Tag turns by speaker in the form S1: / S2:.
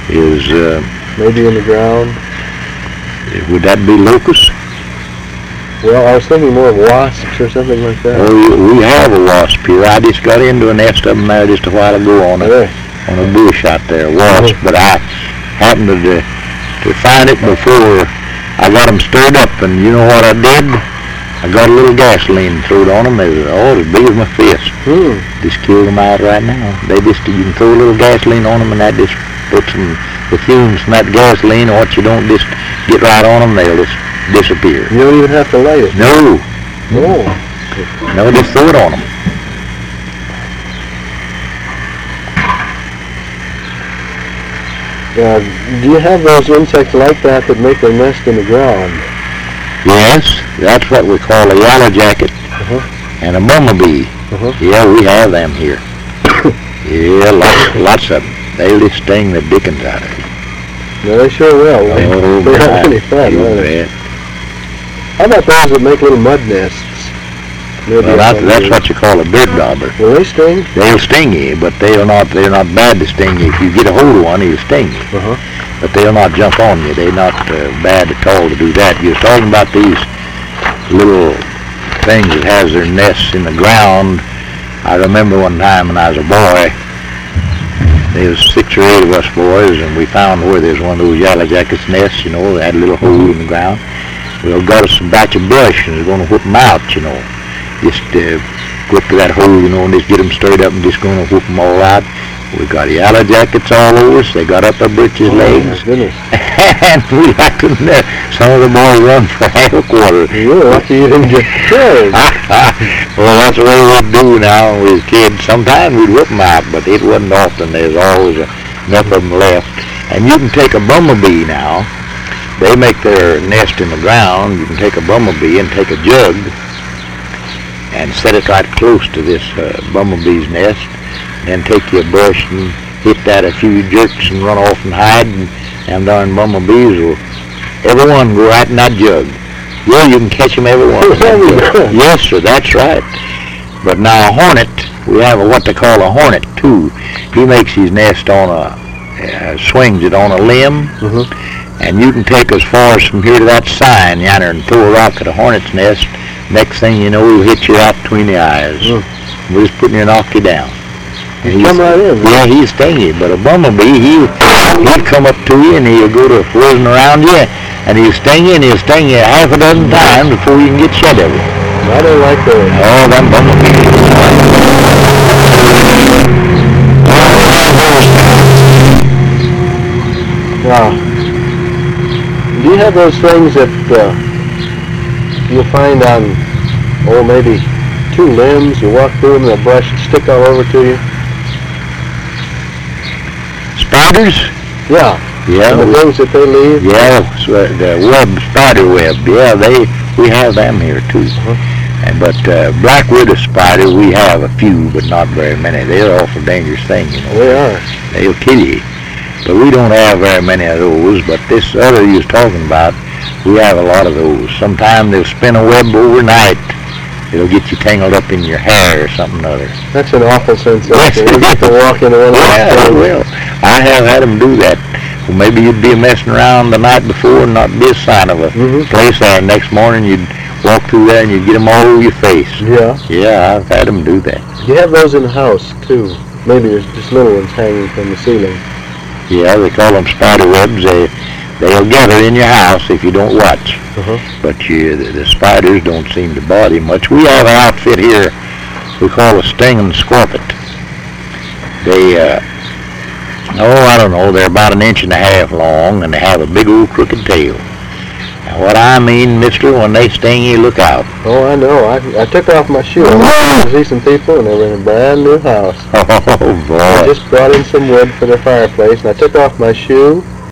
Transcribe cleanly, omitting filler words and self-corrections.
S1: is,
S2: Maybe in the ground.
S1: would that be locusts?
S2: Well, I was thinking more of wasps or something like that.
S1: Oh, we have a wasp here. I just got into a nest of them there just a while ago on a bush out there, wasp. But I happened to find it before I got them stirred up, and you know what I did? I got a little gasoline thrown on them. They were as big as my fist. Just killed them out right now. You can throw a little gasoline on them, and that just puts the fumes from that gasoline, or what you don't just get right on them, they'll just disappear.
S2: You don't even have to light it.
S1: No.
S2: Oh.
S1: No, just throw it on them.
S2: Do you have those insects like that make their nest in the ground?
S1: Yes, that's what we call a yellow jacket and a bumblebee. Yeah, we have them here. Yeah, lots of them. They'll just sting the dickens out of you.
S2: No, they sure will. They're not any fun, are they? How about those that make little mud nests?
S1: Well, that's what you call a bird dauber.
S2: Will they sting?
S1: They'll sting you, but they're not bad to sting you. If you get a hold of one, he'll sting you. But they'll not jump on you. They're not bad at all to do that. You're talking about these little things that has their nests in the ground. I remember one time when I was a boy, there was 6 or 8 of us boys, and we found where there's one of those yellow jackets nests, you know, that had a little hole in the ground. We got us a batch of brush, and we're going to whip them out, you know. Just go up to that hole, you know, and just get them stirred up and just going to whoop them all out. We got yellow jackets all over us. They got up our britches legs. And we like to know. Some of the boys run for half a quarter.
S2: You're lucky you didn't get killed.
S1: Well, that's the way we'd do now when we was kids. Sometimes we'd whip them out, but it wasn't often. There's always enough of them left. And you can take a bumblebee now. They make their nest in the ground. You can take a bumblebee and take a jug and set it right close to this bumblebee's nest. Then take your brush and hit that a few jerks and run off and hide, and them darn bumblebees will, every one go right in that jug. Yeah, you can catch them every one. Yes, sir, that's right. But now a hornet, we have what they call a hornet too. He makes his nest on swings it on a limb, and you can take as far as from here to that sign yonder and throw a rock at a hornet's nest. Next thing you know, he'll hit you right between the eyes. We're just putting you and knock you down.
S2: He'll come right in.
S1: Yeah, he'll sting you. But a bumblebee, he'll come up to you and he'll go to whizzing around you, and he'll sting you, and he'll sting you half a dozen times before you can get shed of it.
S2: I don't like those.
S1: Oh, them bumblebees.
S2: Do you have those things that you'll find on, maybe 2 limbs? You walk through them, they'll brush and stick all over to you.
S1: Spiders?
S2: Yeah.
S1: Yeah.
S2: And the things that they leave?
S1: Yeah, the spider web. Yeah, we have them here too. But black widow spider, we have a few, but not very many. They're an awful dangerous thing, you know.
S2: They are.
S1: They'll kill you. But we don't have very many of those. But this other you was talking about, we have a lot of those. Sometimes they'll spin a web overnight. It'll get you tangled up in your hair or something or other.
S2: That's an awful sensation. You get to walk into one of those
S1: things. Yeah, well, I have had them do that. Well, maybe you'd be messing around the night before and not be a sign of a place there. Next morning you'd walk through there and you'd get them all over your face.
S2: Yeah.
S1: Yeah, I've had them do that.
S2: You have those in the house too. Maybe there's just little ones hanging from the ceiling.
S1: Yeah, they call them spider webs. They'll gather in your house if you don't watch. But the spiders don't seem to bother you much. We have an outfit here we call a stinging scorpion. They, I don't know, they're about 1.5 inches long, and they have a big old crooked tail. Now, what I mean, mister, when they sting you, look out.
S2: Oh, I know. I took off my shoe. I see some people, and they were in a brand new house.
S1: Oh, boy.
S2: I just brought in some wood for their fireplace, and I took off my shoe,